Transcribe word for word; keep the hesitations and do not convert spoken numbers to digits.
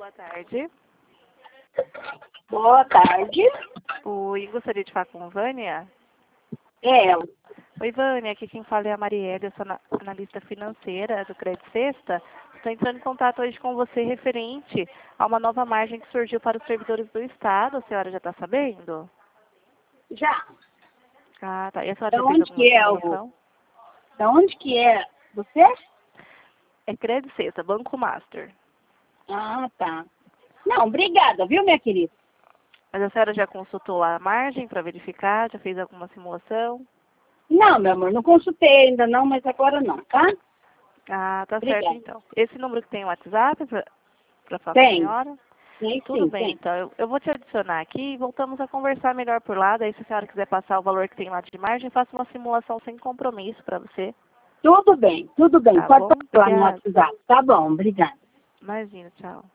boa tarde. Boa tarde. Oi, gostaria de falar com Vânia? É ela. Oi, Vânia, aqui quem fala é a Marielle, eu sou ana- analista financeira do Crédito Sexta. Estou entrando em contato hoje com você referente a uma nova margem que surgiu para os servidores do Estado. A senhora já está sabendo? Já. Ah, tá. E a senhora Da já fez onde alguma que é o... simulação? Da onde que é você? É Crédito Sexta, Banco Master. Ah, tá. Não, obrigada, viu, minha querida? Mas a senhora já consultou lá a margem para verificar? Já fez alguma simulação? Não, meu amor, não consultei ainda não, mas agora não, tá? Ah, tá certo Obrigada. então. Esse número que tem o WhatsApp para falar com a Tem. senhora? Tem Tudo sim, bem, tem. então. Eu, eu vou te adicionar aqui e voltamos a conversar melhor por lá. Daí, se a senhora quiser passar o valor que tem lá de margem, faça uma simulação sem compromisso para você. Tudo bem, tudo bem. Tá Pode bom? passar lá no Obrigada. WhatsApp. Tá bom, obrigada. Imagina, tchau.